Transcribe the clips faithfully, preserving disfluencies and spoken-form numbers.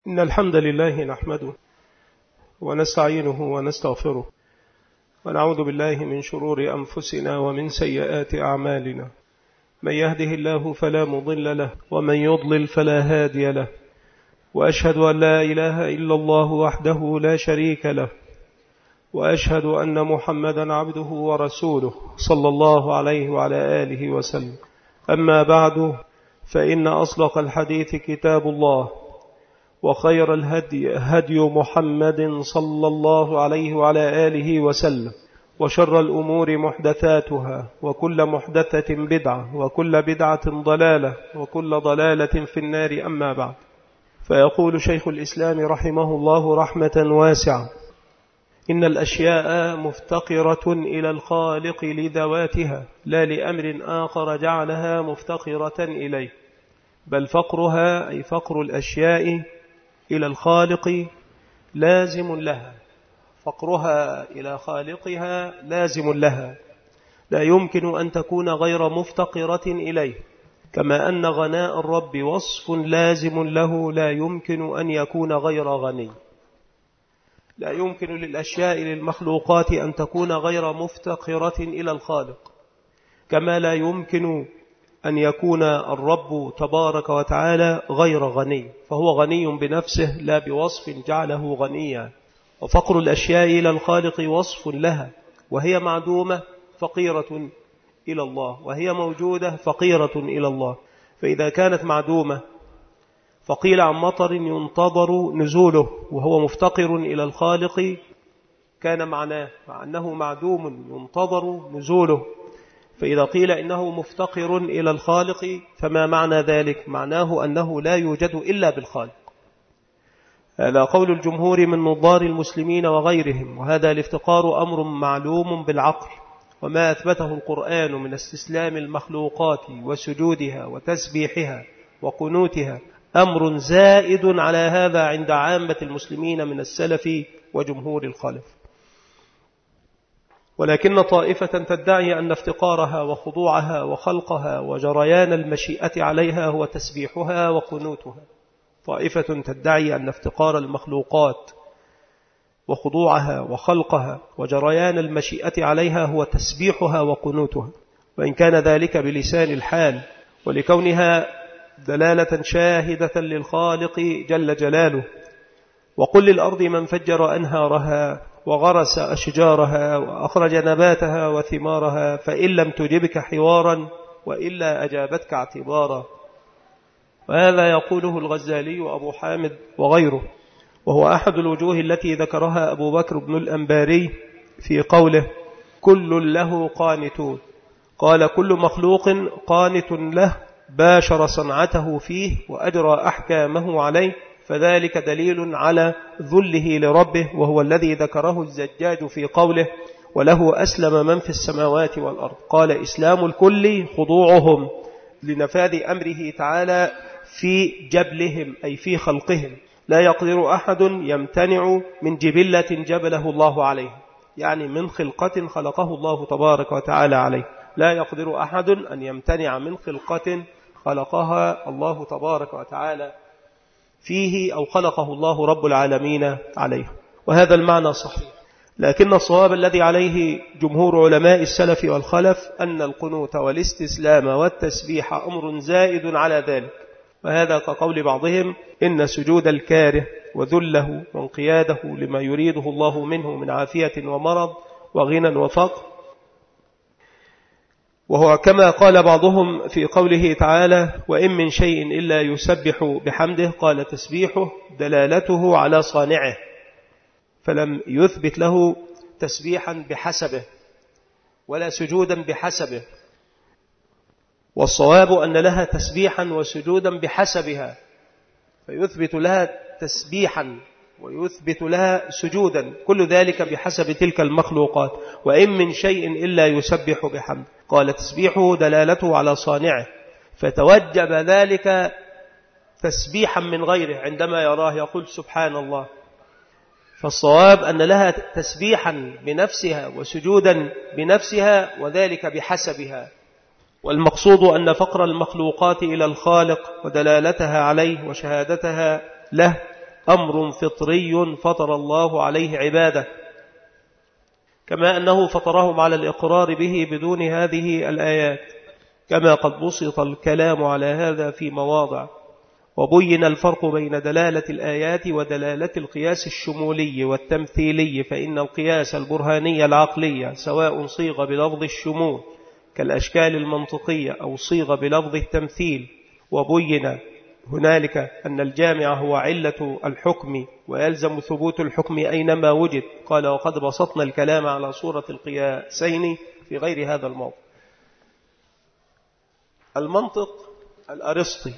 إن الحمد لله نحمده ونستعينه ونستغفره ونعوذ بالله من شرور أنفسنا ومن سيئات أعمالنا. من يهده الله فلا مضل له ومن يضلل فلا هادي له، وأشهد أن لا إله إلا الله وحده لا شريك له، وأشهد أن محمدا عبده ورسوله صلى الله عليه وعلى آله وسلم. أما بعد، فإن أصدق الحديث كتاب الله، وخير الهدي هدي محمد صلى الله عليه وعلى آله وسلم، وشر الأمور محدثاتها، وكل محدثة بدعة، وكل بدعة ضلالة، وكل ضلالة في النار. أما بعد، فيقول شيخ الإسلام رحمه الله رحمة واسعة: إن الأشياء مفتقرة إلى الخالق لذواتها، لا لأمر آخر جعلها مفتقرة إليه، بل فقرها أي فقر الأشياء إلى الخالق لازم لها، فقرها إلى خالقها لازم لها، لا يمكن أن تكون غير مفتقرة إليه، كما أن غناء الرب وصف لازم له، لا يمكن أن يكون غير غني. لا يمكن للأشياء للمخلوقات أن تكون غير مفتقرة إلى الخالق، كما لا يمكن أن يكون الرب تبارك وتعالى غير غني، فهو غني بنفسه لا بوصف جعله غنيا. وفقر الأشياء إلى الخالق وصف لها، وهي معدومة فقيرة إلى الله، وهي موجودة فقيرة إلى الله. فإذا كانت معدومة فقيل عن مطر ينتظر نزوله وهو مفتقر إلى الخالق، كان معناه مع أنه معدوم ينتظر نزوله. فإذا قيل إنه مفتقر إلى الخالق، فما معنى ذلك؟ معناه أنه لا يوجد إلا بالخالق. هذا قول الجمهور من نظار المسلمين وغيرهم، وهذا الافتقار أمر معلوم بالعقل، وما أثبته القرآن من استسلام المخلوقات وسجودها وتسبيحها وقنوتها أمر زائد على هذا عند عامة المسلمين من السلف وجمهور الخلف. ولكن طائفة تدعي أن افتقارها وخضوعها وخلقها وجريان المشيئة عليها هو تسبيحها وقنوتها. طائفة تدعي أن افتقار المخلوقات وخضوعها وخلقها وجريان المشيئة عليها هو تسبيحها وقنوتها، وإن كان ذلك بلسان الحال، ولكونها دلالة شاهدة للخالق جل جلاله. وقل للأرض من فجر أنهارها وغرس أشجارها وأخرج نباتها وثمارها، فإن لم تجبك حوارا وإلا أجابتك اعتبارا. وهذا يقوله الغزالي وأبو حامد وغيره، وهو أحد الوجوه التي ذكرها أبو بكر بن الأنباري في قوله: كل له قانتون. قال: كل مخلوق قانت له، باشر صنعته فيه وأجرى أحكامه عليه، فذلك دليل على ذله لربه، وهو الذي ذكره الزجاج في قوله: وله أسلم من في السماوات والأرض. قال: إسلام الكل خضوعهم لنفاذ أمره تعالى في جبلهم أي في خلقهم. لا يقدر أحد يمتنع من جبلة جبله الله عليه، يعني من خلقة خلقه الله تبارك وتعالى عليه. لا يقدر أحد أن يمتنع من خلقة خلقها الله تبارك وتعالى فيه، أو خلقه الله رب العالمين عليه. وهذا المعنى صحيح، لكن الصواب الذي عليه جمهور علماء السلف والخلف أن القنوت والاستسلام والتسبيح أمر زائد على ذلك. وهذا كقول بعضهم: إن سجود الكاره وذله وانقياده لما يريده الله منه من عافية ومرض وغنى وفقر. وهو كما قال بعضهم في قوله تعالى: وإن من شيء إلا يسبح بحمده، قال: تسبيحه دلالته على صانعه، فلم يثبت له تسبيحا بحسبه ولا سجودا بحسبه. والصواب أن لها تسبيحا وسجودا بحسبها، فيثبت لها تسبيحا ويثبت لها سجودا، كل ذلك بحسب تلك المخلوقات. وإن من شيء إلا يسبح بحمد، قال: تسبيحه دلالته على صانعه، فتوجب ذلك تسبيحا من غيره عندما يراه يقول سبحان الله. فالصواب أن لها تسبيحا بنفسها وسجودا بنفسها، وذلك بحسبها. والمقصود أن فقر المخلوقات إلى الخالق ودلالتها عليه وشهادتها له أمر فطري فطر الله عليه عباده، كما أنه فطرهم على الإقرار به بدون هذه الآيات، كما قد بسط الكلام على هذا في مواضع، وبين الفرق بين دلالة الآيات ودلالة القياس الشمولي والتمثيلي، فإن القياس البرهاني العقلي سواء صيغ بلفظ الشمول كالأشكال المنطقية أو صيغ بلفظ التمثيل، وبين هنالك أن الجامع هو علة الحكم ويلزم ثبوت الحكم أينما وجد. قال وقد بسطنا الكلام على صورة القياسين في غير هذا الموضوع. المنطق الأرسطي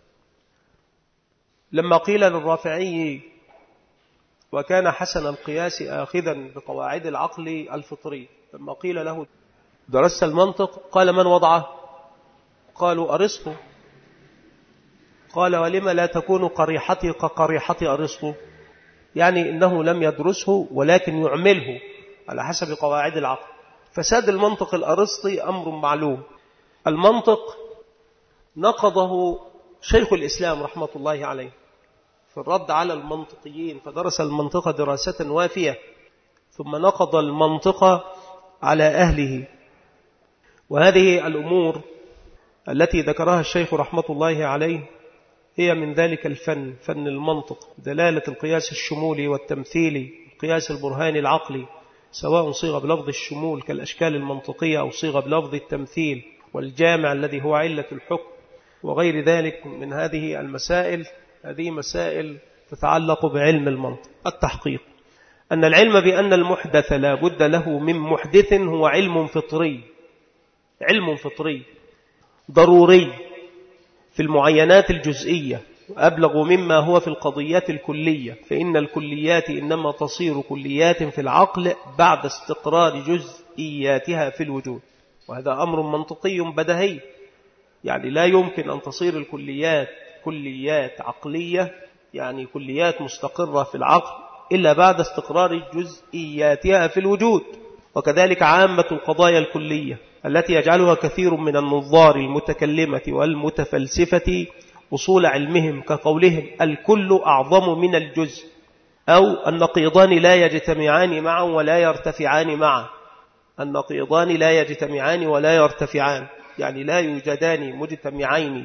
لما قيل للرافعي وكان حسن القياس آخذا بقواعد العقل الفطري، لما قيل له درست المنطق قال من وضعه؟ قالوا أرسطو. قال ولما لا تكون قريحتي كقريحة أرسطو؟ يعني إنه لم يدرسه ولكن يعمله على حسب قواعد العقل. فساد المنطق الأرسطي أمر معلوم. المنطق نقضه شيخ الإسلام رحمة الله عليه في الرد على المنطقيين، فدرس المنطق دراسة وافية، ثم نقض المنطق على أهله. وهذه الأمور التي ذكرها الشيخ رحمة الله عليه هي من ذلك الفن، فن المنطق، دلالة القياس الشمولي والتمثيلي، القياس البرهاني العقلي سواء صيغ بلفظ الشمول كالأشكال المنطقية أو صيغ بلفظ التمثيل، والجامع الذي هو علة الحكم، وغير ذلك من هذه المسائل. هذه مسائل تتعلق بعلم المنطق. التحقيق أن العلم بأن المحدث لا بد له من محدث هو علم فطري، علم فطري ضروري في المعينات الجزئية، وأبلغ مما هو في القضيات الكلية، فإن الكليات إنما تصير كليات في العقل بعد استقرار جزئياتها في الوجود، وهذا أمر منطقي بديهي. يعني لا يمكن أن تصير الكليات كليات عقلية، يعني كليات مستقرة في العقل، إلا بعد استقرار جزئياتها في الوجود. وكذلك عامة القضايا الكلية التي يجعلها كثير من النظار المتكلمة والمتفلسفة وصول علمهم، كقولهم الكل أعظم من الجزء، أو النقيضان لا يجتمعان معا ولا يرتفعان معا. النقيضان لا يجتمعان ولا يرتفعان، يعني لا يوجدان مجتمعين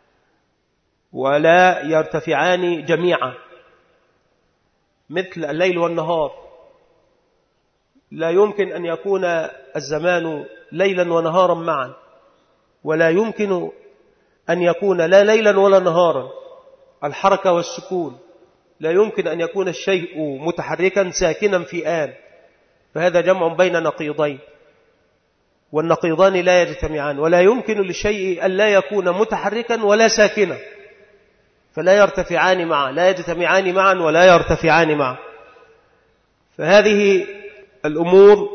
ولا يرتفعان جميعا، مثل الليل والنهار. لا يمكن أن يكون الزمان ليلا ونهارا معا، ولا يمكن أن يكون لا ليلا ولا نهارا. الحركة والسكون لا يمكن أن يكون الشيء متحركا ساكنا في آن، فهذا جمع بين نقيضين، والنقيضان لا يجتمعان. ولا يمكن للشيء أن لا يكون متحركا ولا ساكنا، فلا يرتفعان معا، لا يجتمعان معا ولا يرتفعان معا. فهذه الأمور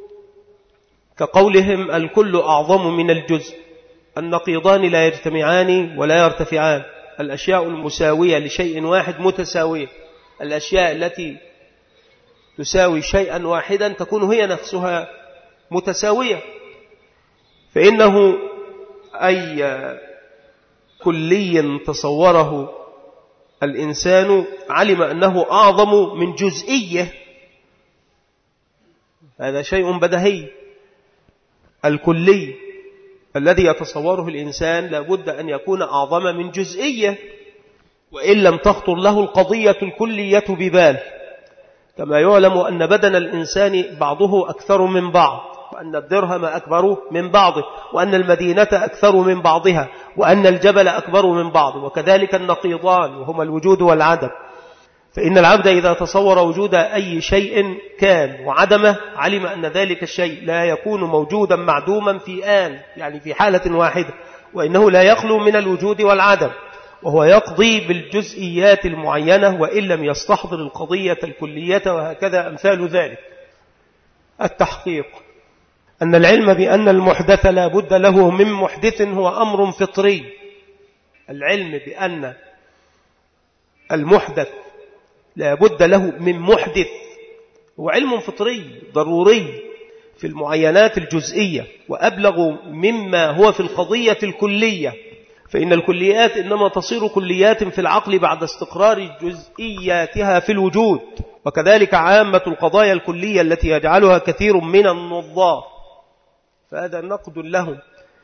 كقولهم الكل أعظم من الجزء، النقيضان لا يجتمعان ولا يرتفعان، الأشياء المساوية لشيء واحد متساوية، الأشياء التي تساوي شيئا واحدا تكون هي نفسها متساوية. فإنه أي كلي تصوره الإنسان علم أنه أعظم من جزئية، هذا شيء بديهي. الكلي الذي يتصوره الإنسان لابد أن يكون أعظم من جزئية، وإن لم تخطر له القضية الكلية ببال. كما يعلم أن بدن الإنسان بعضه أكثر من بعض، وأن الدرهم أكبر من بعضه، وأن المدينة أكثر من بعضها، وأن الجبل أكبر من بعض، وكذلك النقيضان وهما الوجود والعدم. فإن العبد إذا تصور وجود أي شيء كان وعدمه علم أن ذلك الشيء لا يكون موجودا معدوما في آن، يعني في حالة واحدة، وإنه لا يخلو من الوجود والعدم، وهو يقضي بالجزئيات المعينة وإن لم يستحضر القضية الكلية، وهكذا أمثال ذلك. التحقيق أن العلم بأن المحدث لا بد له من محدث هو أمر فطري. العلم بأن المحدث لا بد له من محدث هو علم فطري ضروري في المعينات الجزئية، وأبلغ مما هو في القضية الكلية، فإن الكليات إنما تصير كليات في العقل بعد استقرار جزئياتها في الوجود. وكذلك عامة القضايا الكلية التي يجعلها كثير من النظار، فهذا نقد لهم،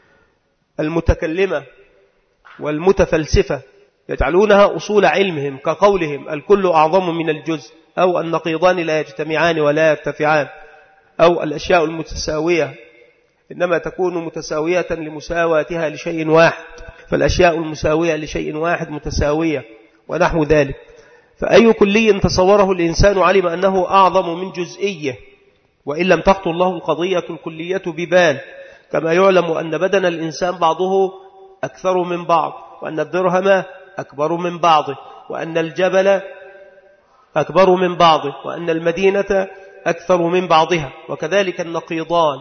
المتكلمة والمتفلسفة يجعلونها أصول علمهم، كقولهم الكل أعظم من الجزء، أو النقيضان لا يجتمعان ولا يرتفعان، أو الأشياء المتساوية إنما تكون متساوية لمساواتها لشيء واحد، فالأشياء المساوية لشيء واحد متساوية، ونحو ذلك. فأي كلي تصوره الإنسان علم أنه أعظم من جزئيه، وإن لم تخطر له القضية الكلية ببال، كما يعلم أن بدن الإنسان بعضه أكثر من بعض، وأن الدرهم أكبر من بعضه، وأن الجبل أكبر من بعضه، وأن المدينة أكثر من بعضها، وكذلك النقيضان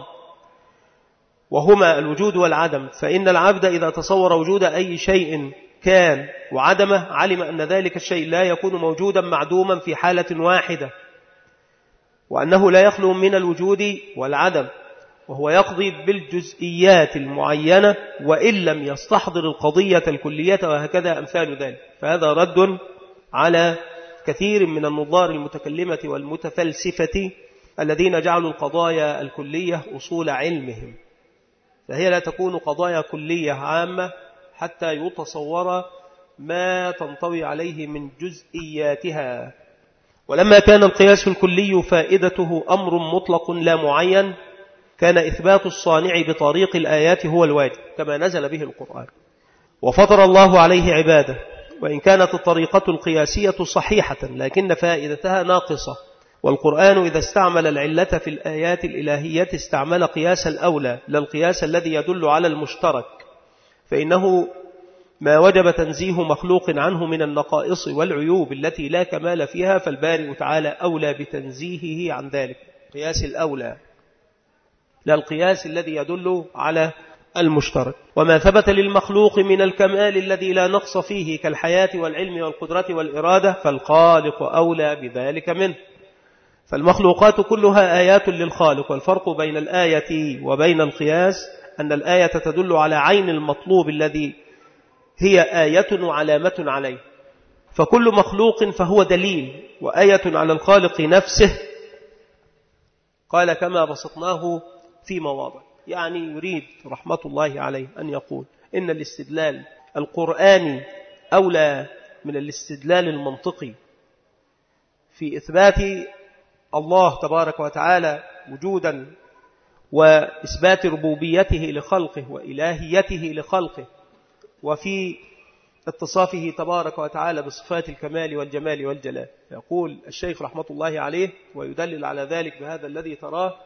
وهما الوجود والعدم. فإن العبد إذا تصور وجود أي شيء كان وعدمه علم أن ذلك الشيء لا يكون موجودا معدوما في حالة واحدة، وأنه لا يخلو من الوجود والعدم، وهو يقضي بالجزئيات المعينة وإن لم يستحضر القضية الكلية، وهكذا أمثال ذلك. فهذا رد على كثير من النظار المتكلمة والمتفلسفة الذين جعلوا القضايا الكلية أصول علمهم، فهي لا تكون قضايا كلية عامة حتى يتصور ما تنطوي عليه من جزئياتها. ولما كان القياس الكلي فائدته أمر مطلق لا معين، كان إثبات الصانع بطريق الآيات هو الواجب كما نزل به القرآن، وفطر الله عليه عباده. وإن كانت الطريقة القياسية صحيحة لكن فائدتها ناقصة، والقرآن إذا استعمل العلة في الآيات الإلهية استعمل قياس الأولى لا القياس الذي يدل على المشترك، فإنه ما وجب تنزيه مخلوق عنه من النقائص والعيوب التي لا كمال فيها، فالبارئ تعالى أولى بتنزيهه عن ذلك، قياس الأولى لا القياس الذي يدل على المشترك. وما ثبت للمخلوق من الكمال الذي لا نقص فيه كالحياة والعلم والقدرة والإرادة فالخالق أولى بذلك منه. فالمخلوقات كلها آيات للخالق، والفرق بين الآية وبين القياس أن الآية تدل على عين المطلوب الذي هي آية وعلامة عليه، فكل مخلوق فهو دليل وآية على الخالق نفسه، قال كما بسطناه في مواضع. يعني يريد رحمة الله عليه أن يقول إن الاستدلال القرآني أولى من الاستدلال المنطقي في إثبات الله تبارك وتعالى وجودا وإثبات ربوبيته لخلقه وإلهيته لخلقه، وفي اتصافه تبارك وتعالى بصفات الكمال والجمال والجلال. يقول الشيخ رحمة الله عليه ويدلل على ذلك بهذا الذي تراه: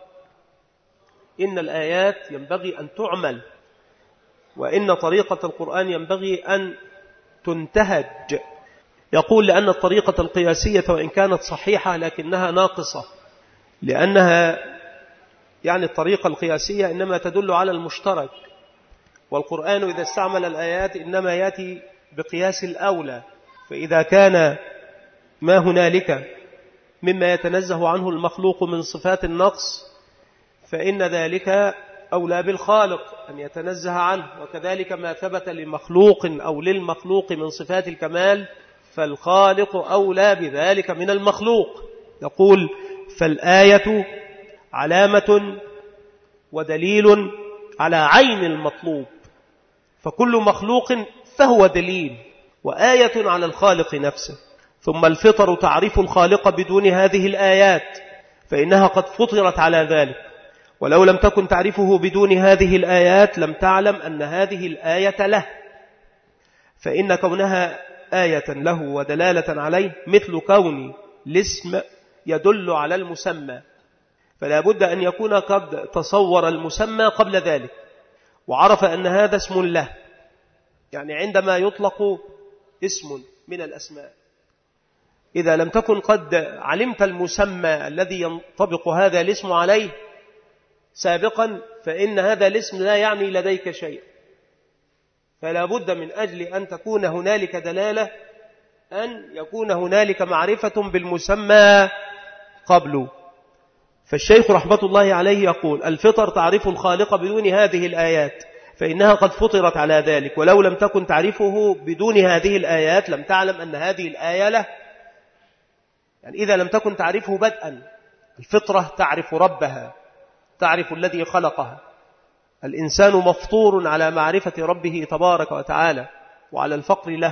إن الآيات ينبغي أن تعمل، وإن طريقة القرآن ينبغي أن تنتهج. يقول لأن الطريقة القياسية وإن كانت صحيحة لكنها ناقصة، لأنها يعني الطريقة القياسية إنما تدل على المشترك، والقرآن إذا استعمل الآيات إنما يأتي بقياس الأولى. فإذا كان ما هنالك مما يتنزه عنه المخلوق من صفات النقص فإن ذلك أولى بالخالق أن يتنزه عنه، وكذلك ما ثبت لمخلوق أو للمخلوق من صفات الكمال فالخالق أولى بذلك من المخلوق. يقول: فالآية علامة ودليل على عين المطلوب، فكل مخلوق فهو دليل وآية على الخالق نفسه. ثم الفطر تعرف الخالق بدون هذه الآيات، فإنها قد فطرت على ذلك، ولو لم تكن تعرفه بدون هذه الآيات لم تعلم أن هذه الآية له، فإن كونها آية له ودلالة عليه مثل كون الاسم يدل على المسمى، فلا بد أن يكون قد تصور المسمى قبل ذلك وعرف أن هذا اسم له. يعني عندما يطلق اسم من الأسماء إذا لم تكن قد علمت المسمى الذي ينطبق هذا الاسم عليه سابقا فإن هذا الاسم لا يعني لديك شيء، فلا بد من أجل أن تكون هنالك دلالة أن يكون هنالك معرفة بالمسمى قبله. فالشيخ رحمة الله عليه يقول: الفطر تعرف الخالق بدون هذه الآيات، فإنها قد فطرت على ذلك، ولو لم تكن تعرفه بدون هذه الآيات لم تعلم أن هذه الآية له. يعني إذا لم تكن تعرفه بدءا، الفطرة تعرف ربها، تعرف الذي خلقها. الإنسان مفطور على معرفة ربه تبارك وتعالى وعلى الفقر له،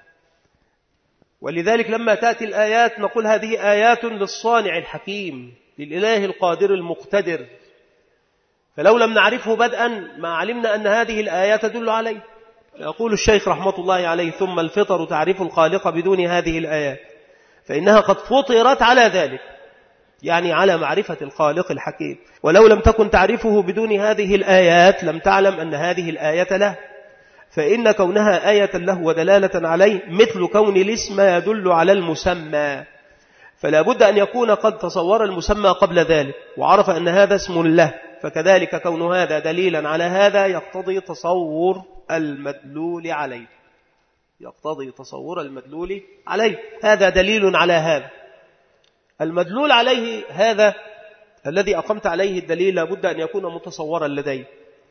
ولذلك لما تأتي الآيات نقول هذه آيات للصانع الحكيم، للإله القادر المقتدر. فلو لم نعرفه بدءا ما علمنا أن هذه الآيات تدل عليه. يقول الشيخ رحمة الله عليه: ثم الفطر تعرف الخالق بدون هذه الآيات، فإنها قد فطرت على ذلك، يعني على معرفة الخالق الحكيم. ولو لم تكن تعرفه بدون هذه الآيات لم تعلم أن هذه الآية له، فإن كونها آية له ودلالة عليه مثل كون الاسم يدل على المسمى، فلا بد أن يكون قد تصور المسمى قبل ذلك وعرف أن هذا اسم له، فكذلك كون هذا دليلا على هذا يقتضي تصور المدلول عليه، يقتضي تصور المدلول عليه. هذا دليل على هذا. المدلول عليه هذا الذي أقمت عليه الدليل لابد أن يكون متصورا لديه،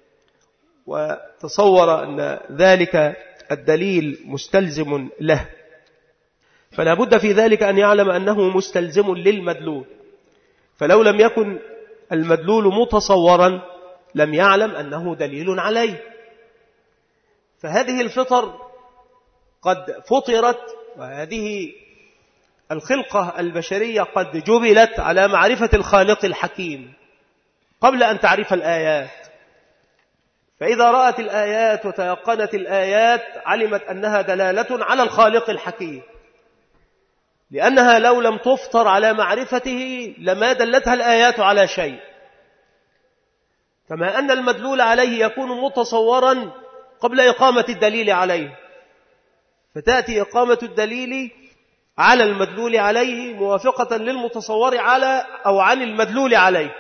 وتصور أن ذلك الدليل مستلزم له، فلا بد في ذلك أن يعلم أنه مستلزم للمدلول. فلو لم يكن المدلول متصورا لم يعلم أنه دليل عليه. فهذه الفطر قد فطرت، وهذه الخلقة البشرية قد جبلت على معرفة الخالق الحكيم قبل أن تعرف الآيات. فإذا رأت الآيات وتيقنت الآيات علمت أنها دلالة على الخالق الحكيم، لأنها لو لم تفطر على معرفته لما دلتها الآيات على شيء. كما أن المدلول عليه يكون متصورا قبل إقامة الدليل عليه، فتأتي إقامة الدليل على المدلول عليه موافقة للمتصور على أو عن المدلول عليه.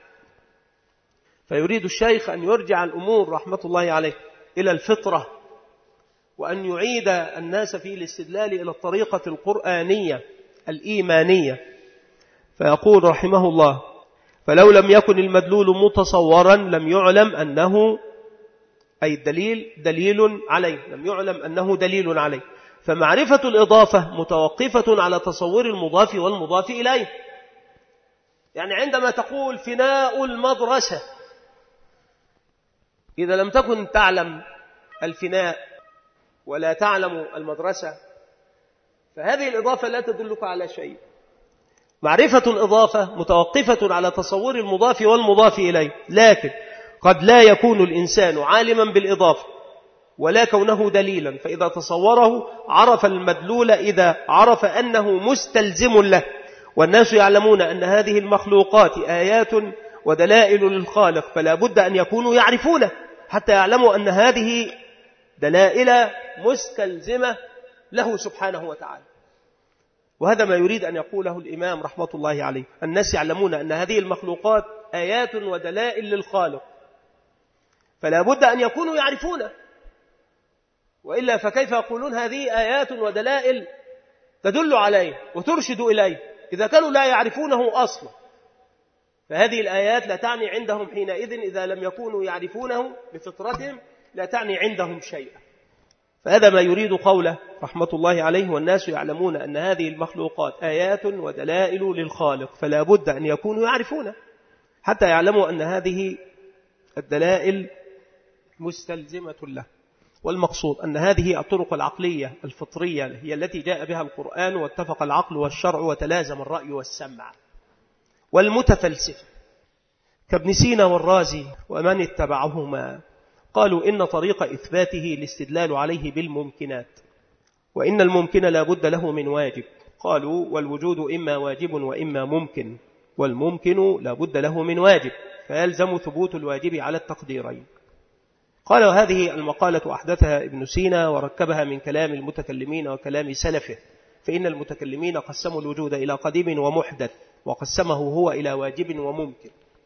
فيريد الشيخ أن يرجع الأمور رحمة الله عليه إلى الفطرة، وأن يعيد الناس في الاستدلال إلى الطريقة القرآنية الإيمانية. فيقول رحمه الله: فلو لم يكن المدلول متصورا لم يعلم أنه أي الدليل دليل عليه، لم يعلم أنه دليل عليه. فمعرفة الإضافة متوقفة على تصور المضاف والمضاف إليه. يعني عندما تقول فناء المدرسة، إذا لم تكن تعلم الفناء ولا تعلم المدرسة فهذه الإضافة لا تدلك على شيء. معرفة الإضافة متوقفة على تصور المضاف والمضاف إليه، لكن قد لا يكون الإنسان عالما بالإضافة ولا كونه دليلا، فإذا تصوره عرف المدلول إذا عرف أنه مستلزم له. والناس يعلمون أن هذه المخلوقات آيات ودلائل للخالق، فلا بد أن يكونوا يعرفونه حتى يعلموا أن هذه دلائل مستلزمة له سبحانه وتعالى. وهذا ما يريد أن يقوله الإمام رحمة الله عليه. الناس يعلمون أن هذه المخلوقات آيات ودلائل للخالق، فلا بد أن يكونوا يعرفونه، وإلا فكيف يقولون هذه آيات ودلائل تدل عليه وترشد إليه إذا كانوا لا يعرفونه أصلا؟ فهذه الآيات لا تعني عندهم حينئذ، إذا لم يكونوا يعرفونه بفطرتهم لا تعني عندهم شيئا. فهذا ما يريد قوله رحمة الله عليه: والناس يعلمون أن هذه المخلوقات آيات ودلائل للخالق، فلا بد أن يكونوا يعرفونه حتى يعلموا أن هذه الدلائل مستلزمة له. والمقصود أن هذه الطرق العقلية الفطرية هي التي جاء بها القرآن، واتفق العقل والشرع وتلازم الرأي والسمع. والمتفلسفة كابن سينا والرازي ومن اتبعهما قالوا إن طريق إثباته الاستدلال عليه بالممكنات، وإن الممكن لا بد له من واجب. قالوا والوجود إما واجب وإما ممكن، والممكن لا بد له من واجب، فيلزم ثبوت الواجب على التقديرين. قالوا هذه المقالة أحدثها ابن سينا وركبها من كلام المتكلمين وكلام سلفه، فإن المتكلمين قسموا الوجود إلى قديم ومحدث، وقسمه هو إلى واجب وممكن.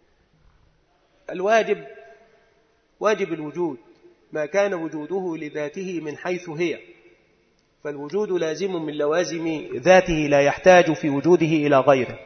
الواجب واجب الوجود ما كان وجوده لذاته من حيث هي، فالوجود لازم من لوازم ذاته لا يحتاج في وجوده إلى غيره.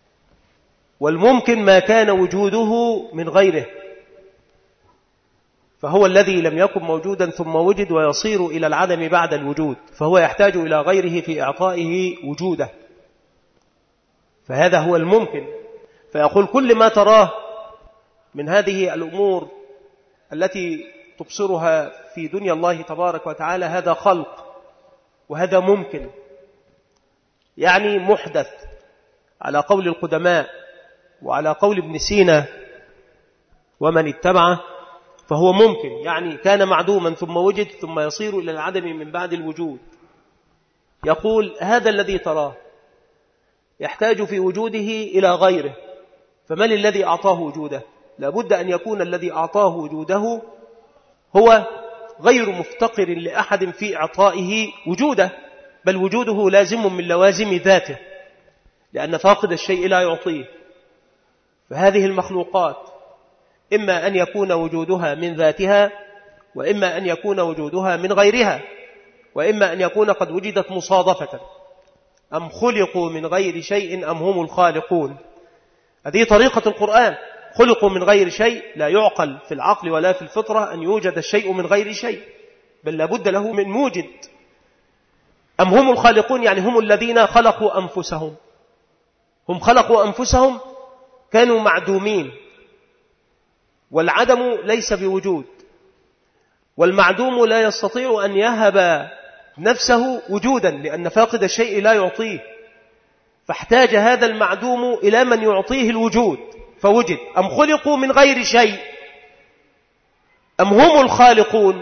والممكن ما كان وجوده من غيره، فهو الذي لم يكن موجودا ثم وجد ويصير إلى العدم بعد الوجود، فهو يحتاج إلى غيره في إعطائه وجوده، فهذا هو الممكن. فيقول كل ما تراه من هذه الأمور التي تبصرها في دنيا الله تبارك وتعالى هذا خلق وهذا ممكن، يعني محدث على قول القدماء وعلى قول ابن سينا ومن اتبعه، فهو ممكن، يعني كان معدوما ثم وجد ثم يصير إلى العدم من بعد الوجود. يقول هذا الذي تراه يحتاج في وجوده إلى غيره، فمن الذي أعطاه وجوده؟ لابد أن يكون الذي أعطاه وجوده هو غير مفتقر لأحد في إعطائه وجوده، بل وجوده لازم من لوازم ذاته، لأن فاقد الشيء لا يعطيه. فهذه المخلوقات إما أن يكون وجودها من ذاتها، وإما أن يكون وجودها من غيرها، وإما أن يكون قد وجدت مصادفة. أم خلقوا من غير شيء أم هم الخالقون. هذه طريقة القرآن، خلقوا من غير شيء، لا يعقل في العقل ولا في الفطرة أن يوجد الشيء من غير شيء، بل لابد له من موجد. أم هم الخالقون، يعني هم الذين خلقوا أنفسهم. هم خلقوا أنفسهم، كانوا معدومين، والعدم ليس بوجود، والمعدوم لا يستطيع أن يهب نفسه وجودا، لأن فاقد الشيء لا يعطيه، فاحتاج هذا المعدوم إلى من يعطيه الوجود فوجد. أم خلقوا من غير شيء أم هم الخالقون.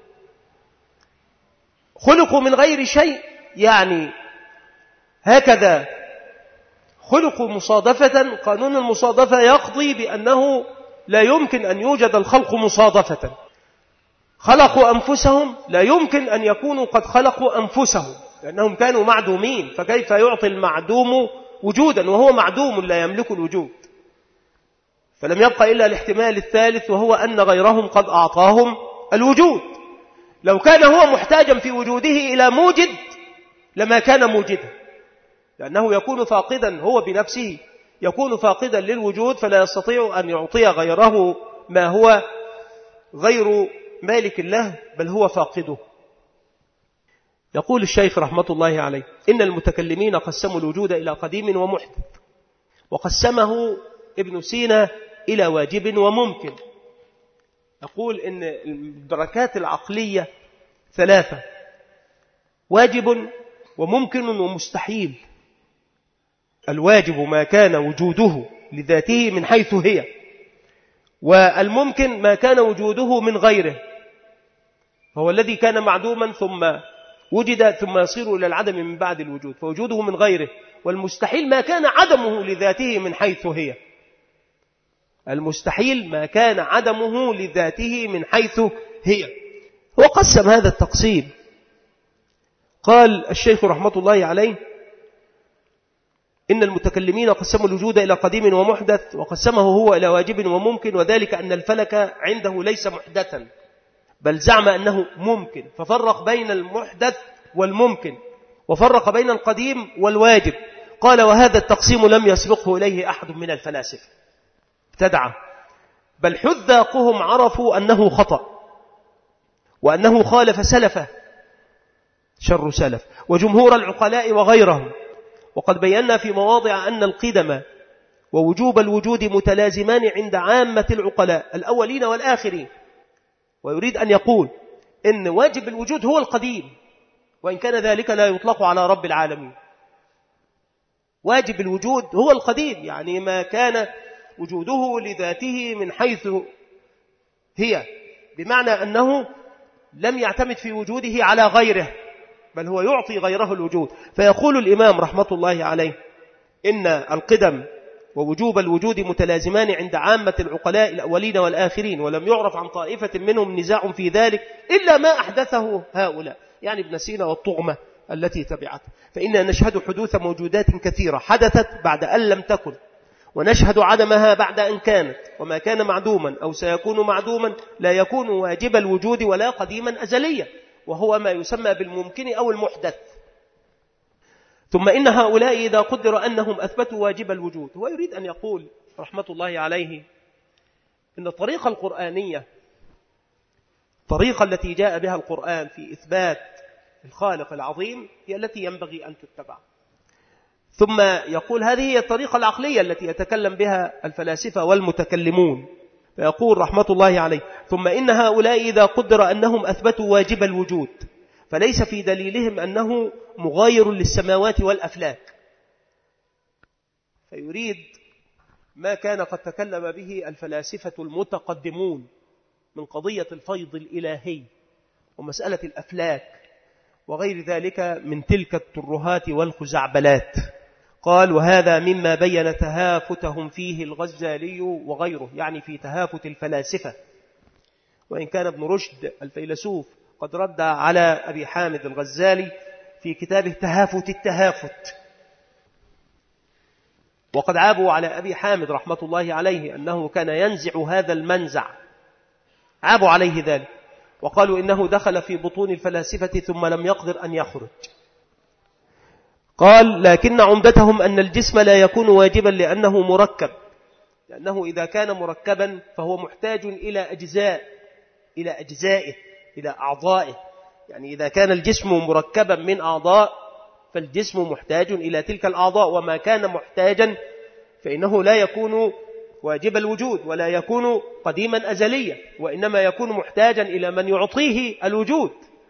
خلقوا من غير شيء يعني هكذا خلقوا مصادفة. قانون المصادفة يقضي بأنه لا يمكن أن يوجد الخلق مصادفة. خلقوا أنفسهم، لا يمكن أن يكونوا قد خلقوا أنفسهم، لأنهم كانوا معدومين، فكيف يعطي المعدوم وجودا وهو معدوم لا يملك الوجود؟ فلم يبقى إلا الاحتمال الثالث، وهو أن غيرهم قد أعطاهم الوجود. لو كان هو محتاجا في وجوده إلى موجد لما كان موجدا، لأنه يكون فاقدا هو بنفسه، يكون فاقدا للوجود، فلا يستطيع أن يعطي غيره ما هو غير مالك الله، بل هو فاقده. يقول الشيخ رحمة الله عليه إن المتكلمين قسموا الوجود إلى قديم ومحدث، وقسمه ابن سينا إلى واجب وممكن. يقول إن البركات العقلية ثلاثة: واجب وممكن ومستحيل. الواجب ما كان وجوده لذاته من حيث هي، والممكن ما كان وجوده من غيره، هو الذي كان معدوما ثم وجد ثم يصير إلى العدم من بعد الوجود، فوجوده من غيره. والمستحيل ما كان عدمه لذاته من حيث هي. المستحيل ما كان عدمه لذاته من حيث هي. وقسم هذا التقسيم. قال الشيخ رحمة الله عليه إن المتكلمين قسموا الوجود إلى قديم ومحدث، وقسمه هو إلى واجب وممكن، وذلك أن الفلك عنده ليس محدثا، بل زعم أنه ممكن، ففرق بين المحدث والممكن، وفرق بين القديم والواجب. قال وهذا التقسيم لم يسبقه إليه أحد من الفلاسفة، ابتدعه، بل حذاقهم عرفوا أنه خطأ، وأنه خالف سلفه شر سلف وجمهور العقلاء وغيرهم. وقد بينا في مواضع أن القدم ووجوب الوجود متلازمان عند عامة العقلاء الأولين والآخرين. ويريد أن يقول إن واجب الوجود هو القديم، وإن كان ذلك لا يطلق على رب العالمين. واجب الوجود هو القديم، يعني ما كان وجوده لذاته من حيث هي، بمعنى أنه لم يعتمد في وجوده على غيره، بل هو يعطي غيره الوجود. فيقول الإمام رحمة الله عليه إن القدم ووجوب الوجود متلازمان عند عامة العقلاء الأولين والآخرين، ولم يعرف عن طائفة منهم نزاع في ذلك إلا ما أحدثه هؤلاء، يعني ابن سينا والطغمة التي تبعته. فإننا نشهد حدوث موجودات كثيرة حدثت بعد أن لم تكن، ونشهد عدمها بعد أن كانت، وما كان معدوما أو سيكون معدوما لا يكون واجب الوجود ولا قديما أزليا، وهو ما يسمى بالممكن أو المحدث. ثم إن هؤلاء إذا قدر أنهم أثبتوا واجب الوجود، هو يريد أن يقول رحمة الله عليه إن الطريقة القرآنية الطريقة التي جاء بها القرآن في إثبات الخالق العظيم هي التي ينبغي أن تتبع. ثم يقول هذه هي الطريقة العقلية التي يتكلم بها الفلاسفة والمتكلمون، فيقول رحمة الله عليه: ثم إن هؤلاء إذا قدر أنهم أثبتوا واجب الوجود فليس في دليلهم أنه مغاير للسماوات والأفلاك. فيريد ما كان قد تكلم به الفلاسفة المتقدمون من قضية الفيض الإلهي ومسألة الأفلاك وغير ذلك من تلك الترهات والخزعبلات. قال: وهذا مما بين تهافتهم فيه الغزالي وغيره، يعني في تهافت الفلاسفة، وإن كان ابن رشد الفيلسوف قد رد على أبي حامد الغزالي في كتابه تهافت التهافت، وقد عابوا على أبي حامد رحمة الله عليه أنه كان ينزع هذا المنزع، عابوا عليه ذلك وقالوا إنه دخل في بطون الفلاسفة ثم لم يقدر أن يخرج. قال: لكن عمدتهم أن الجسم لا يكون واجبا لأنه مركب، لأنه إذا كان مركبا فهو محتاج إلى أجزاء إلى أجزائه إلى أعضائه، يعني إذا كان الجسم مركبا من أعضاء فالجسم محتاج إلى تلك الأعضاء، وما كان محتاجا فإنه لا يكون واجب الوجود ولا يكون قديما أزليا، وإنما يكون محتاجا إلى من يعطيه الوجود.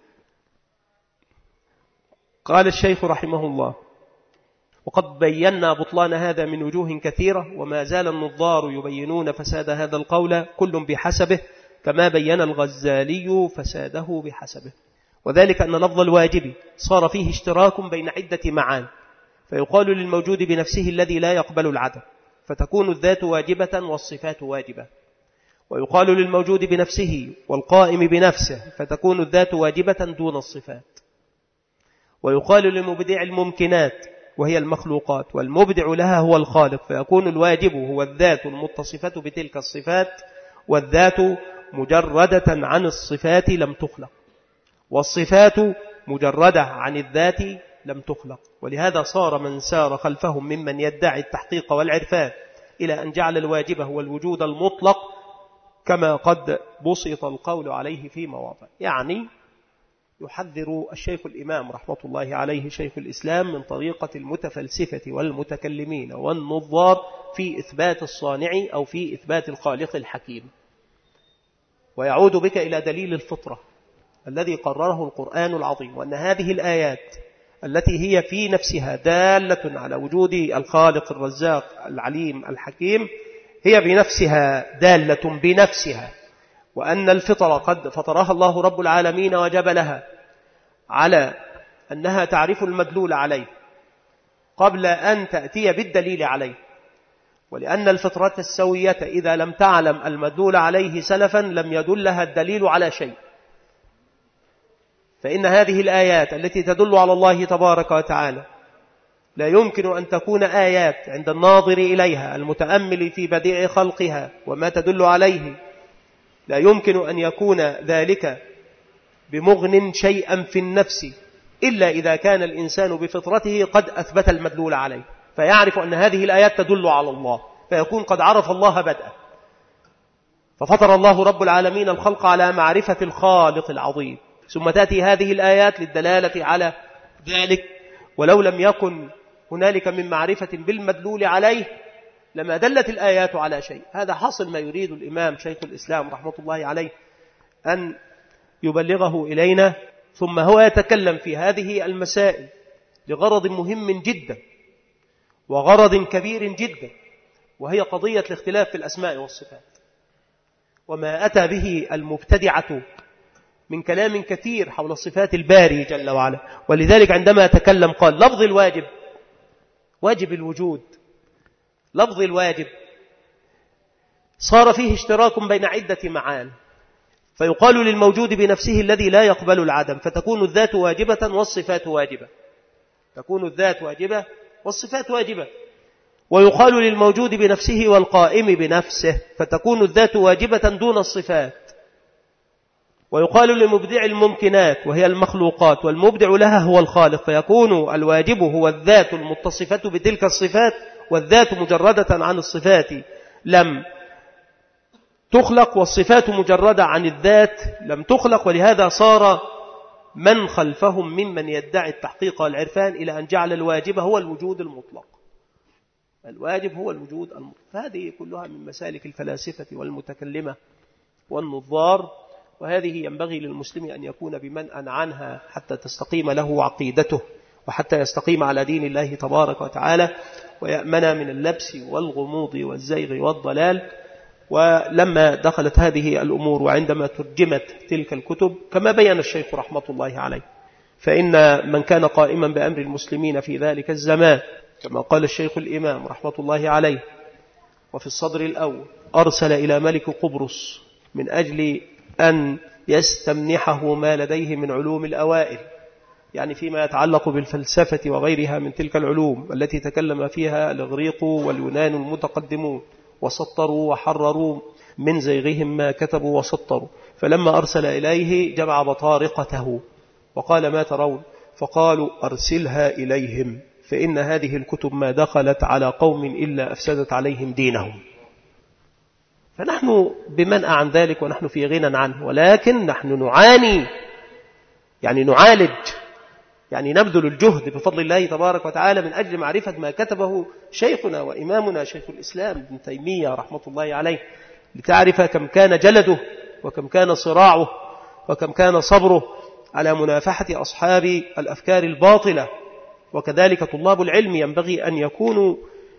قال الشيخ رحمه الله: وقد بينا بطلان هذا من وجوه كثيرة، وما زال النظار يبينون فساد هذا القول كل بحسبه، كما بين الغزالي فساده بحسبه. وذلك أن لفظ الواجب صار فيه اشتراك بين عدة معان، فيقال للموجود بنفسه الذي لا يقبل العدم فتكون الذات واجبة والصفات واجبة، ويقال للموجود بنفسه والقائم بنفسه فتكون الذات واجبة دون الصفات، ويقال للمبدع الممكنات وهي المخلوقات والمبدع لها هو الخالق، فيكون الواجب هو الذات المتصفة بتلك الصفات، والذات مجردة عن الصفات لم تخلق، والصفات مجردة عن الذات لم تخلق. ولهذا صار من سار خلفهم ممن يدعي التحقيق والعرفان إلى أن جعل الواجب هو الوجود المطلق، كما قد بسط القول عليه في مواضع. يعني يحذر الشيخ الإمام رحمة الله عليه شيخ الإسلام من طريقة المتفلسفة والمتكلمين والنظار في إثبات الصانع أو في إثبات الخالق الحكيم. ويعود بك إلى دليل الفطرة الذي قرره القرآن العظيم، وأن هذه الآيات التي هي في نفسها دالة على وجود الخالق الرزاق العليم الحكيم هي بنفسها دالة بنفسها، وأن الفطرة قد فطرها الله رب العالمين وجبلها على أنها تعرف المدلول عليه قبل أن تأتي بالدليل عليه، ولأن الفطرة السوية إذا لم تعلم المدلول عليه سلفا لم يدلها الدليل على شيء. فإن هذه الآيات التي تدل على الله تبارك وتعالى لا يمكن أن تكون آيات عند الناظر إليها المتأمل في بديع خلقها وما تدل عليه، لا يمكن أن يكون ذلك بمغن شيئا في النفس إلا إذا كان الإنسان بفطرته قد أثبت المدلول عليه، فيعرف أن هذه الآيات تدل على الله، فيكون قد عرف الله بدءا. ففطر الله رب العالمين الخلق على معرفة الخالق العظيم، ثم تأتي هذه الآيات للدلالة على ذلك، ولو لم يكن هنالك من معرفة بالمدلول عليه لما دلت الآيات على شيء. هذا حاصل ما يريد الإمام شيخ الإسلام رحمة الله عليه أن يبلغه إلينا. ثم هو يتكلم في هذه المسائل لغرض مهم جدا وغرض كبير جدا، وهي قضية الاختلاف في الأسماء والصفات، وما أتى به المبتدعة من كلام كثير حول صفات الباري جل وعلا. ولذلك عندما تكلم قال: لفظ الواجب واجب الوجود، لفظ الواجب صار فيه اشتراك بين عدة معان، فيقال للموجود بنفسه الذي لا يقبل العدم فتكون الذات واجبة والصفات واجبة، تكون الذات واجبة والصفات واجبة. ويقال للموجود بنفسه والقائم بنفسه فتكون الذات واجبة دون الصفات. ويقال للمبدع الممكنات وهي المخلوقات والمبدع لها هو الخالق، فيكون الواجب هو الذات المتصفة بتلك الصفات، والذات مجردة عن الصفات لم تخلق، والصفات مجردة عن الذات لم تخلق. ولهذا صار من خلفهم ممن يدعي التحقيق والعرفان إلى أن جعل الواجب هو الوجود المطلق. الواجب هو الوجود المطلق. فهذه كلها من مسالك الفلاسفة والمتكلمة والنظار، وهذه ينبغي للمسلم أن يكون بمنأى عنها حتى تستقيم له عقيدته، وحتى يستقيم على دين الله تبارك وتعالى، ويأمن من اللبس والغموض والزيغ والضلال. ولما دخلت هذه الأمور وعندما ترجمت تلك الكتب كما بيّن الشيخ رحمة الله عليه، فإن من كان قائما بأمر المسلمين في ذلك الزمان كما قال الشيخ الإمام رحمة الله عليه وفي الصدر الأول، أرسل إلى ملك قبرص من أجل أن يستمنحه ما لديه من علوم الأوائل، يعني فيما يتعلق بالفلسفة وغيرها من تلك العلوم التي تكلم فيها الإغريق واليونان المتقدمون، وسطروا وحرروا من زيغهم ما كتبوا وسطروا. فلما أرسل إليه جمع بطارقته وقال: ما ترون؟ فقالوا: أرسلها إليهم، فإن هذه الكتب ما دخلت على قوم إلا أفسدت عليهم دينهم. فنحن بمنأى عن ذلك ونحن في غنى عنه، ولكن نحن نعاني، يعني نعالج، يعني نبذل الجهد بفضل الله تبارك وتعالى من أجل معرفة ما كتبه شيخنا وإمامنا شيخ الإسلام ابن تيمية رحمة الله عليه، لتعرف كم كان جلده وكم كان صراعه وكم كان صبره على منافحة أصحاب الأفكار الباطلة. وكذلك طلاب العلم ينبغي أن يكونوا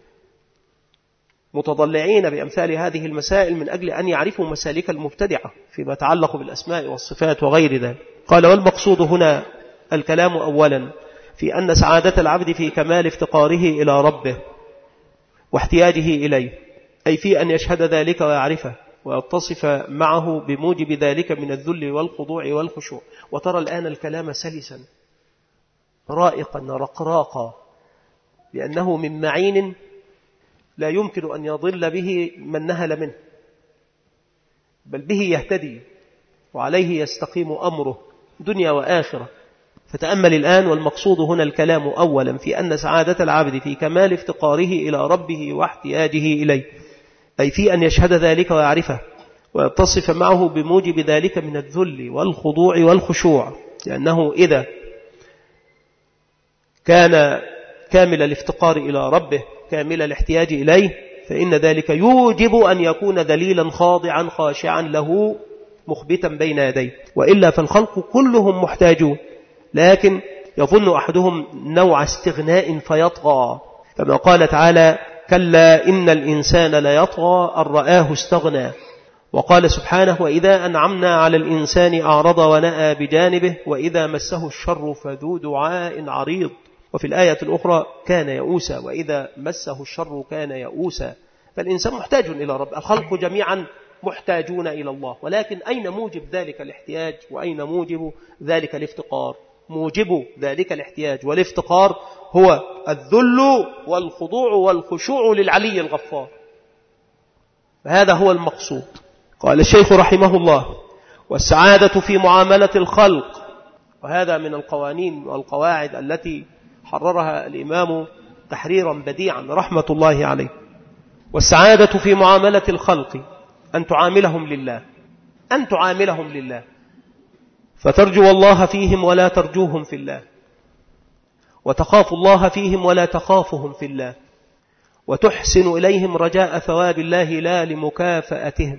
متضلعين بأمثال هذه المسائل من أجل أن يعرفوا مسالك المبتدعة فيما يتعلق بالأسماء والصفات وغير ذلك. قال: والمقصود هنا الكلام أولا في أن سعادة العبد في كمال افتقاره إلى ربه واحتياجه إليه، أي في أن يشهد ذلك ويعرفه ويتصف معه بموجب ذلك من الذل والخضوع والخشوع. وترى الآن الكلام سلسا رائقا رقراقا، لأنه من معين لا يمكن أن يضل به من نهل منه، بل به يهتدي وعليه يستقيم أمره دنيا وآخرة. فتأمل الآن: والمقصود هنا الكلام أولا في أن سعادة العبد في كمال افتقاره إلى ربه واحتياجه إليه، أي في أن يشهد ذلك ويعرفه ويتصف معه بموجب ذلك من الذل والخضوع والخشوع، لأنه إذا كان كامل الافتقار إلى ربه كامل الاحتياج إليه فإن ذلك يوجب أن يكون ذليلا خاضعا خاشعا له مخبتا بين يديه، وإلا فالخلق كلهم محتاجون، لكن يظن أحدهم نوع استغناء فيطغى، كما قال تعالى: كلا إن الإنسان ليطغى أن رآه استغنى. وقال سبحانه: وإذا أنعمنا على الإنسان أعرض ونأى بجانبه وإذا مسه الشر فذو دعاء عريض. وفي الآية الأخرى: كان يئوسا، وإذا مسه الشر كان يئوسا. فالإنسان محتاج إلى رب، الخلق جميعا محتاجون إلى الله، ولكن أين موجب ذلك الاحتياج وأين موجب ذلك الافتقار؟ موجب ذلك الاحتياج والافتقار هو الذل والخضوع والخشوع للعلي الغفار. فهذا هو المقصود. قال الشيخ رحمه الله: والسعادة في معاملة الخلق، وهذا من القوانين والقواعد التي حررها الإمام تحريرا بديعا رحمة الله عليه. والسعادة في معاملة الخلق أن تعاملهم لله، أن تعاملهم لله، فترجو الله فيهم ولا ترجوهم في الله، وتخاف الله فيهم ولا تخافهم في الله، وتحسن إليهم رجاء ثواب الله لا لمكافأتهم،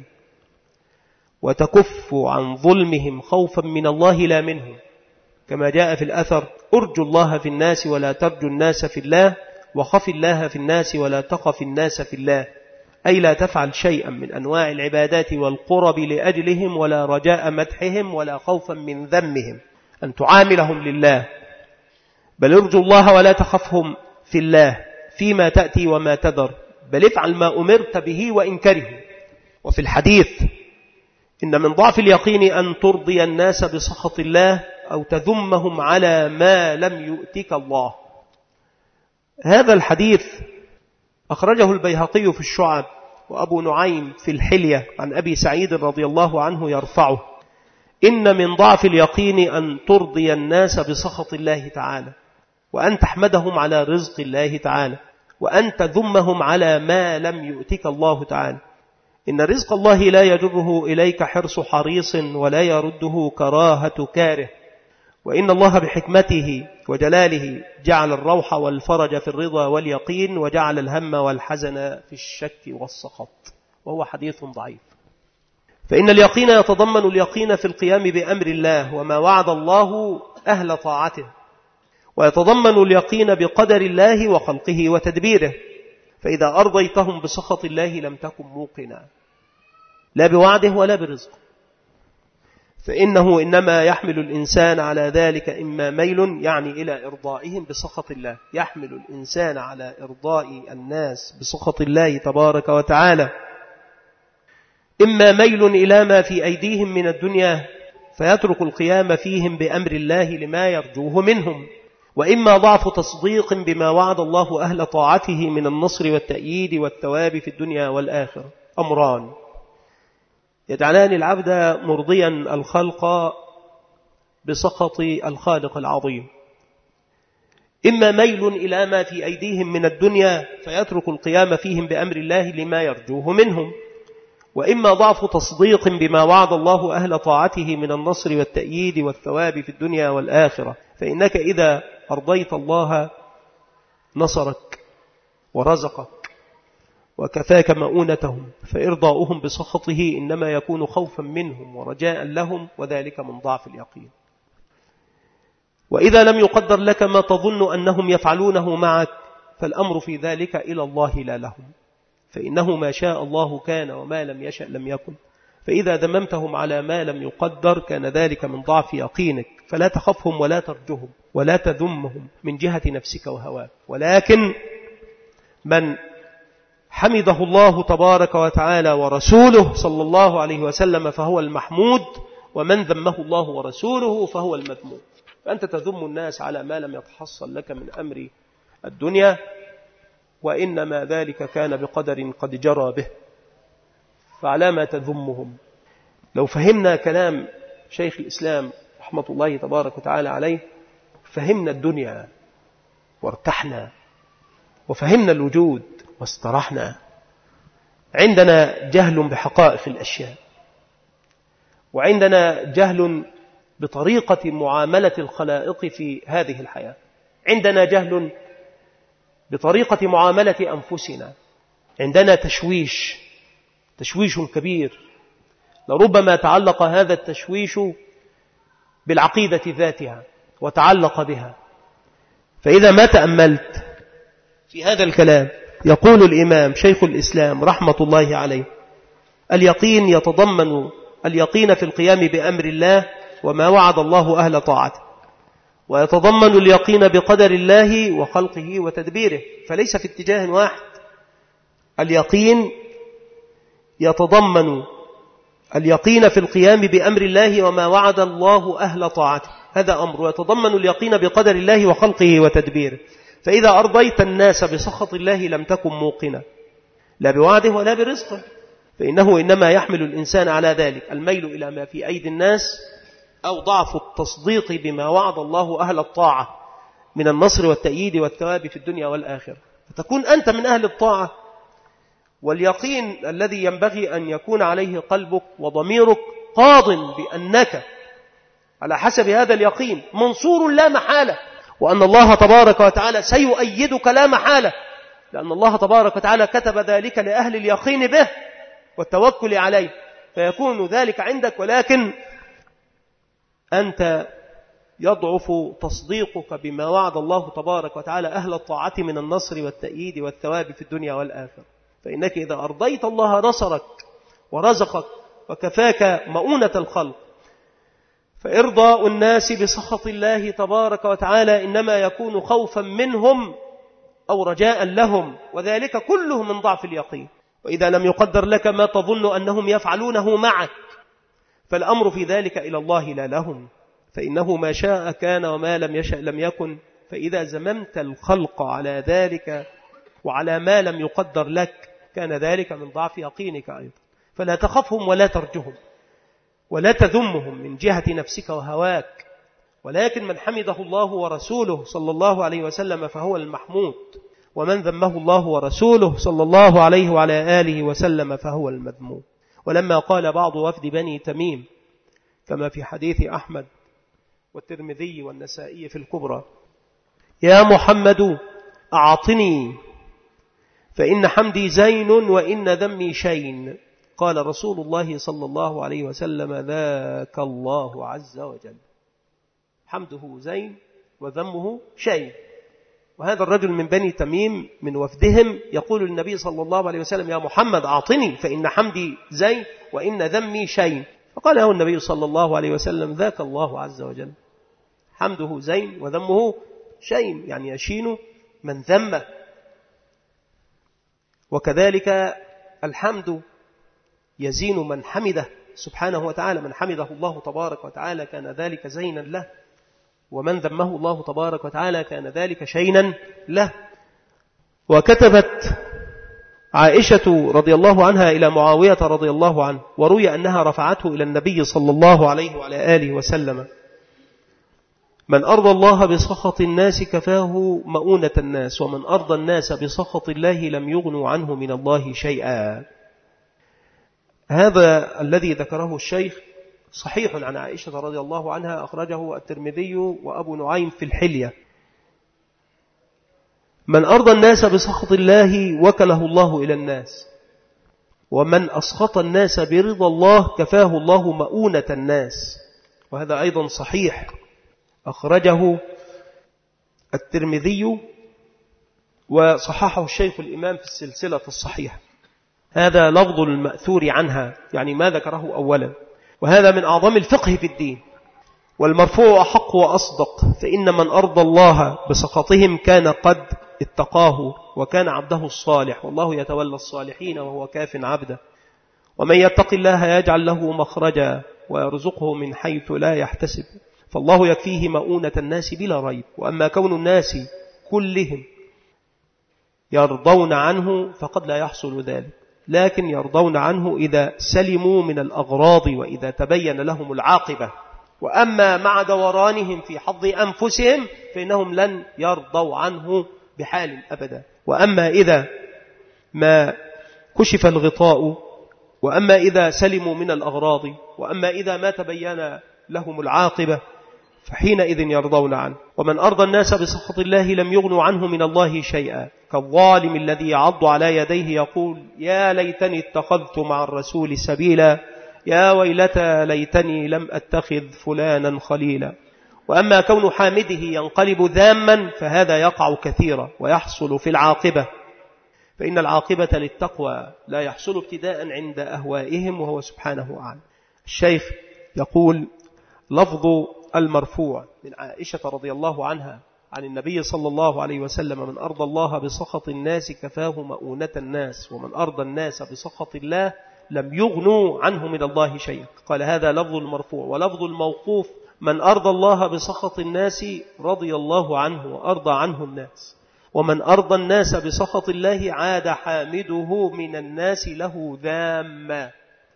وتكف عن ظلمهم خوفا من الله لا منهم، كما جاء في الأثر: أرجو الله في الناس ولا ترجو الناس في الله، وخف الله في الناس ولا تخف الناس في الله، أي لا تفعل شيئا من أنواع العبادات والقرب لأجلهم ولا رجاء مدحهم ولا خوفا من ذمهم، أن تعاملهم لله، بل ارجو الله ولا تخفهم في الله فيما تأتي وما تذر، بل افعل ما أمرت به وإن كرهوا. وفي الحديث: إن من ضعف اليقين أن ترضي الناس بسخط الله أو تذمهم على ما لم يؤتك الله. هذا الحديث أخرجه البيهقي في الشعب وأبو نعيم في الحلية عن أبي سعيد رضي الله عنه يرفعه: إن من ضعف اليقين أن ترضي الناس بسخط الله تعالى، وأن تحمدهم على رزق الله تعالى، وأن تذمهم على ما لم يؤتك الله تعالى. إن رزق الله لا يجره إليك حرص حريص ولا يرده كراهة كاره، وإن الله بحكمته وجلاله جعل الروح والفرج في الرضا واليقين، وجعل الهم والحزن في الشك والسخط، وهو حديث ضعيف. فإن اليقين يتضمن اليقين في القيام بأمر الله وما وعد الله أهل طاعته، ويتضمن اليقين بقدر الله وخلقه وتدبيره، فإذا أرضيتهم بسخط الله لم تكن موقنا لا بوعده ولا برزقه، فإنه إنما يحمل الإنسان على ذلك إما ميل يعني إلى إرضائهم بسخط الله، يحمل الإنسان على إرضاء الناس بسخط الله تبارك وتعالى، إما ميل إلى ما في أيديهم من الدنيا فيترك القيام فيهم بأمر الله لما يرجوه منهم، وإما ضعف تصديق بما وعد الله أهل طاعته من النصر والتأييد والثواب في الدنيا والآخرة. أمران يجعلان العبد مرضيا الخلق بسخط الخالق العظيم: إما ميل إلى ما في أيديهم من الدنيا فيترك القيام فيهم بأمر الله لما يرجوه منهم، وإما ضعف تصديق بما وعد الله أهل طاعته من النصر والتأييد والثواب في الدنيا والآخرة، فإنك إذا أرضيت الله نصرك ورزقك وكفاك مؤونتهم، فإرضاؤهم بسخطه إنما يكون خوفا منهم ورجاء لهم، وذلك من ضعف اليقين. وإذا لم يقدر لك ما تظن أنهم يفعلونه معك فالأمر في ذلك إلى الله لا لهم، فإنه ما شاء الله كان وما لم يشأ لم يكن، فإذا ذممتهم على ما لم يقدر كان ذلك من ضعف يقينك، فلا تخفهم ولا ترجهم ولا تذمهم من جهة نفسك وهواك، ولكن من حمده الله تبارك وتعالى ورسوله صلى الله عليه وسلم فهو المحمود، ومن ذمه الله ورسوله فهو المذموم. فأنت تذم الناس على ما لم يتحصل لك من أمر الدنيا، وإنما ذلك كان بقدر قد جرى به، فعلى ما تذمهم. لو فهمنا كلام شيخ الإسلام رحمة الله تبارك وتعالى عليه فهمنا الدنيا وارتحنا، وفهمنا الوجود واسترحنا. عندنا جهل بحقائق الأشياء، وعندنا جهل بطريقة معاملة الخلائق في هذه الحياة، عندنا جهل بطريقة معاملة أنفسنا، عندنا تشويش تشويش كبير، لربما تعلق هذا التشويش بالعقيدة ذاتها وتعلق بها. فإذا ما تأملت في هذا الكلام يقول الإمام شيخ الإسلام رحمة الله عليه: اليقين يتضمن اليقين في القيام بأمر الله وما وعد الله أهل طاعته، ويتضمن اليقين بقدر الله وخلقه وتدبيره، فليس في اتجاه واحد. اليقين يتضمن اليقين في القيام بأمر الله وما وعد الله أهل طاعته، هذا أمر، ويتضمن اليقين بقدر الله وخلقه وتدبيره. فإذا أرضيت الناس بسخط الله لم تكن موقنا لا بوعده ولا برزقه، فإنه إنما يحمل الإنسان على ذلك الميل إلى ما في أيدي الناس، أو ضعف التصديق بما وعد الله أهل الطاعة من النصر والتأييد والثواب في الدنيا والآخرة، فتكون أنت من أهل الطاعة. واليقين الذي ينبغي أن يكون عليه قلبك وضميرك قاض بأنك على حسب هذا اليقين منصور لا محالة، وأن الله تبارك وتعالى سيؤيدك لا محالة، لأن الله تبارك وتعالى كتب ذلك لأهل اليقين به والتوكل عليه، فيكون ذلك عندك. ولكن أنت يضعف تصديقك بما وعد الله تبارك وتعالى أهل الطاعة من النصر والتأييد والثواب في الدنيا والآخرة، فإنك إذا أرضيت الله نصرك ورزقك وكفاك مؤونة الخلق، فإرضاء الناس بسخط الله تبارك وتعالى إنما يكون خوفا منهم أو رجاء لهم، وذلك كله من ضعف اليقين. وإذا لم يقدر لك ما تظن أنهم يفعلونه معك فالأمر في ذلك إلى الله لا لهم، فإنه ما شاء كان وما لم يشأ لم يكن. فإذا زممت الخلق على ذلك وعلى ما لم يقدر لك كان ذلك من ضعف يقينك أيضا، فلا تخفهم ولا ترجهم ولا تذمهم من جهة نفسك وهواك، ولكن من حمده الله ورسوله صلى الله عليه وسلم فهو المحمود، ومن ذمه الله ورسوله صلى الله عليه وعلى آله وسلم فهو المذموم. ولما قال بعض وفد بني تميم كما في حديث أحمد والترمذي والنسائي في الكبرى: يا محمد أعطني فإن حمدي زين وإن ذمي شين، قال رسول الله صلى الله عليه وسلم: ذاك الله عز وجل. حمده زين وذمه شين. وهذا الرجل من بني تميم من وفدهم يقول للنبي صلى الله عليه وسلم: يا محمد أعطني فإن حمدي زين وإن ذمي شين. فقال له النبي صلى الله عليه وسلم: ذاك الله عز وجل. حمده زين وذمه شين، يعني يشين من ذمه. وكذلك الحمد يزين من حمده سبحانه وتعالى. من حمده الله تبارك وتعالى كان ذلك زينا له، ومن ذمه الله تبارك وتعالى كان ذلك شينا له. وكتبت عائشة رضي الله عنها إلى معاوية رضي الله عنه، وروي أنها رفعته إلى النبي صلى الله عليه وعلى آله وسلم: من أرضى الله بسخط الناس كفاه مؤونة الناس، ومن أرضى الناس بسخط الله لم يغنوا عنه من الله شيئا. هذا الذي ذكره الشيخ صحيح عن عائشة رضي الله عنها، أخرجه الترمذي وأبو نعيم في الحلية. من أرضى الناس بسخط الله وكله الله إلى الناس، ومن أسخط الناس برضا الله كفاه الله مؤونة الناس. وهذا أيضا صحيح، أخرجه الترمذي وصححه الشيخ الإمام في السلسلة الصحيحة. هذا لفظ المأثور عنها، يعني ما ذكره أولا. وهذا من أعظم الفقه في الدين. والمرفوع أحق وأصدق، فإن من أرضى الله بسخطهم كان قد اتقاه وكان عبده الصالح، والله يتولى الصالحين وهو كاف عبده. ومن يتق الله يجعل له مخرجا ويرزقه من حيث لا يحتسب، فالله يكفيه مؤونة الناس بلا ريب. وأما كون الناس كلهم يرضون عنه فقد لا يحصل ذلك، لكن يرضون عنه إذا سلموا من الأغراض وإذا تبين لهم العاقبة. وأما مع دورانهم في حظ أنفسهم فإنهم لن يرضوا عنه بحال أبدا. وأما إذا ما كشف الغطاء، وأما إذا سلموا من الأغراض، وأما إذا ما تبين لهم العاقبة فحينئذ يرضون عنه. ومن أرضى الناس بسخط الله لم يغنوا عنه من الله شيئا، كالظالم الذي يعض على يديه يقول: يا ليتني اتخذت مع الرسول سبيلا، يا ويلتى ليتني لم أتخذ فلانا خليلا. وأما كون حامده ينقلب ذاما فهذا يقع كثيرا ويحصل في العاقبة، فإن العاقبة للتقوى لا يحصل ابتداء عند أهوائهم، وهو سبحانه أعلم. الشيخ يقول: لفظ المرفوع من عائشة رضي الله عنها عن النبي صلى الله عليه وسلم: من أرضى الله بسخط الناس كفاه مؤونة الناس، ومن أرضى الناس بسخط الله لم يغنوا عنه من الله شيئا. قال: هذا لفظ المرفوع. ولفظ الموقوف: من أرضى الله بسخط الناس رضي الله عنه وأرضى عنه الناس، ومن أرضى الناس بسخط الله عاد حامده من الناس له ذاما.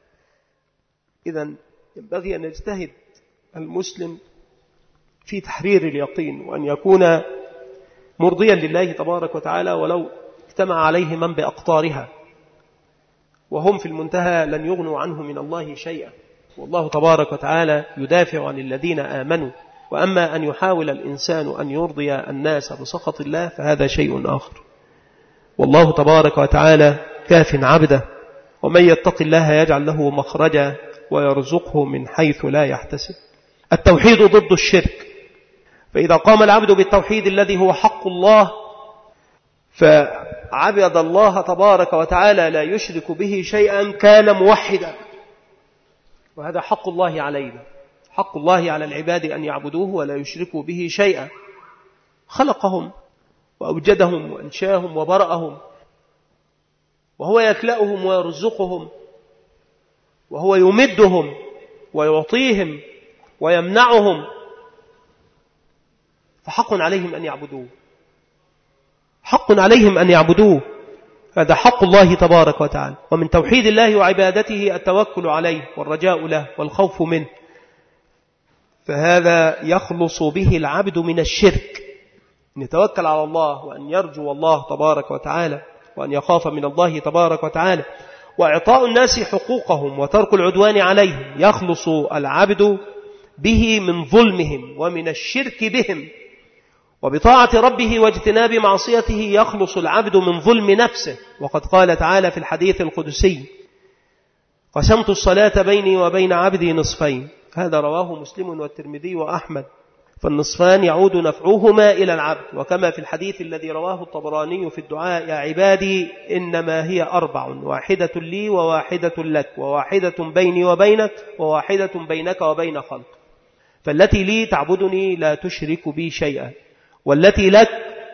إذن ينبغي أن يجتهد المسلم في تحرير اليقين، وأن يكون مرضيا لله تبارك وتعالى ولو اجتمع عليه من بأقطارها، وهم في المنتهى لن يغنوا عنه من الله شيئا. والله تبارك وتعالى يدافع عن الذين آمنوا. وأما أن يحاول الإنسان أن يرضي الناس بسخط الله فهذا شيء آخر. والله تبارك وتعالى كاف عبده، ومن يتق الله يجعل له مخرجا ويرزقه من حيث لا يحتسب. التوحيد ضد الشرك، فإذا قام العبد بالتوحيد الذي هو حق الله فعبد الله تبارك وتعالى لا يشرك به شيئا كان موحدا. وهذا حق الله علينا، حق الله على العباد أن يعبدوه ولا يشركوا به شيئا. خلقهم وأوجدهم وأنشاهم وبرأهم، وهو يكلأهم ويرزقهم، وهو يمدهم ويعطيهم ويمنعهم، فحق عليهم أن يعبدوه، حق عليهم أن يعبدوه. هذا حق الله تبارك وتعالى. ومن توحيد الله وعبادته التوكل عليه والرجاء له والخوف منه، فهذا يخلص به العبد من الشرك. أن يتوكل على الله وأن يرجو الله تبارك وتعالى وأن يخاف من الله تبارك وتعالى، وإعطاء الناس حقوقهم وترك العدوان عليهم، يخلص العبد به من ظلمهم ومن الشرك بهم، وبطاعة ربه واجتناب معصيته يخلص العبد من ظلم نفسه. وقد قال تعالى في الحديث القدسي: قسمت الصلاة بيني وبين عبدي نصفين. هذا رواه مسلم والترمذي وأحمد. فالنصفان يعود نفعهما إلى العبد، وكما في الحديث الذي رواه الطبراني في الدعاء: يا عبادي إنما هي أربع، واحدة لي وواحدة لك، وواحدة بيني وبينك، وواحدة بينك وبين خلق. فالتي لي تعبدني لا تشرك بي شيئا، والتي لك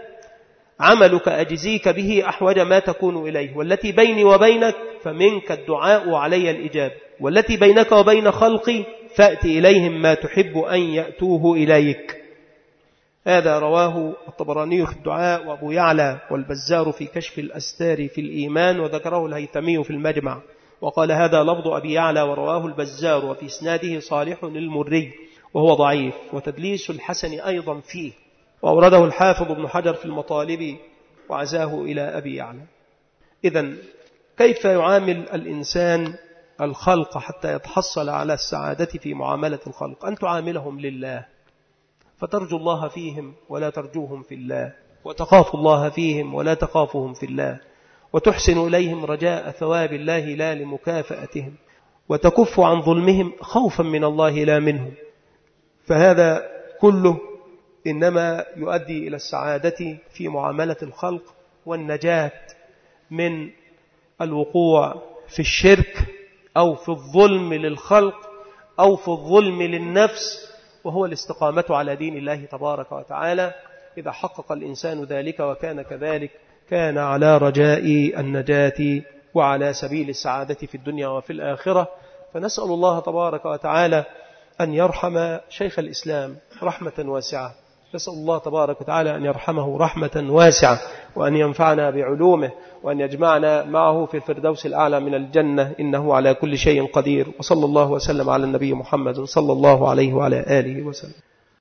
عملك أجزيك به أحوج ما تكون إليه، والتي بيني وبينك فمنك الدعاء علي الإجابة، والتي بينك وبين خلقي فأت إليهم ما تحب أن يأتوه إليك. هذا رواه الطبراني في الدعاء، وأبو يعلى والبزار في كشف الأستار في الإيمان، وذكره الهيثمي في المجمع، وقال هذا لفظ أبي يعلى ورواه البزار، وفي إسناده صالح المري وهو ضعيف، وتدليس الحسن أيضا فيه، وأورده الحافظ ابن حجر في المطالب وعزاه إلى أبي يعلى. إذن كيف يعامل الإنسان الخلق حتى يتحصل على السعادة في معاملة الخلق؟ أن تعاملهم لله، فترجو الله فيهم ولا ترجوهم في الله، وتخاف الله فيهم ولا تخافهم في الله، وتحسن إليهم رجاء ثواب الله لا لمكافأتهم، وتكف عن ظلمهم خوفا من الله لا منهم. فهذا كله إنما يؤدي إلى السعادة في معاملة الخلق والنجاة من الوقوع في الشرك أو في الظلم للخلق أو في الظلم للنفس، وهو الاستقامة على دين الله تبارك وتعالى. إذا حقق الإنسان ذلك وكان كذلك كان على رجاء النجاة وعلى سبيل السعادة في الدنيا وفي الآخرة. فنسأل الله تبارك وتعالى أن يرحم شيخ الإسلام رحمة واسعة، نسأل الله تبارك وتعالى أن يرحمه رحمة واسعة، وأن ينفعنا بعلومه، وأن يجمعنا معه في الفردوس الأعلى من الجنة، إنه على كل شيء قدير. وصلى الله وسلم على النبي محمد صلى الله عليه وعلى آله وسلم.